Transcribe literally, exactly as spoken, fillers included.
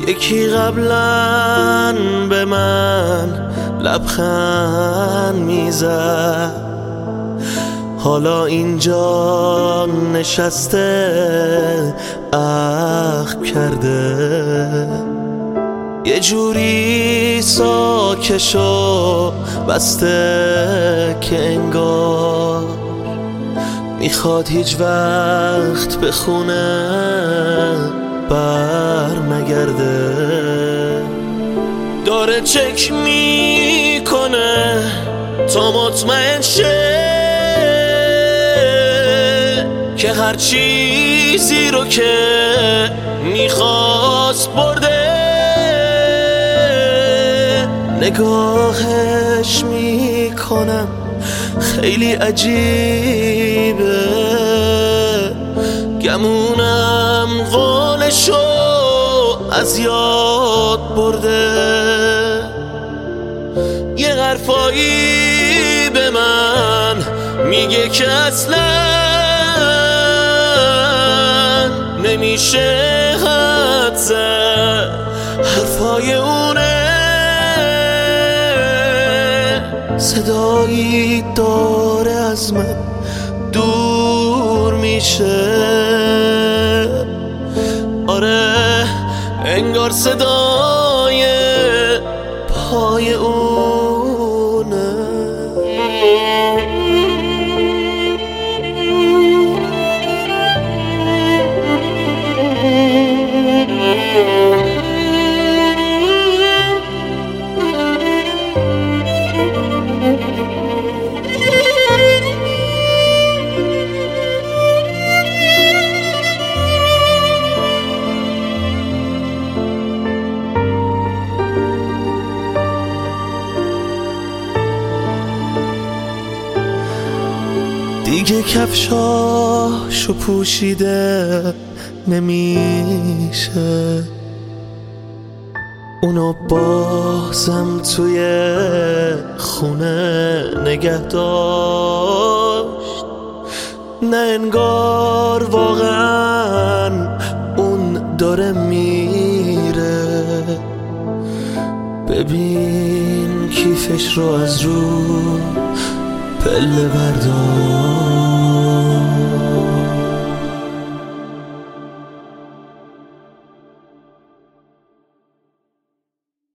یکی قبلا به من لبخند میزد، حالا اینجا نشسته عقل کرده. یه جوری ساکش و بسته که انگار میخواد هیچ وقت به خونه بر نگرده. داره چک میکنه تا مطمئن شه که هر چیزی رو که میخواست برده. نگاهش میکنم خیلی عجیبه، گمونم قولشو از یاد برده. یه حرفایی به من میگه که اصلا نمیشه حد زد، حرفای اونه. صدایی داره از من دور میشه، آره انگار صدای پای اونه. دیگه کفشاشو پوشیده نمیشه، اونو بازم توی خونه نگه داشت. نه انگار واقعا اون داره میره. ببین کیفش رو از رو پله بردار،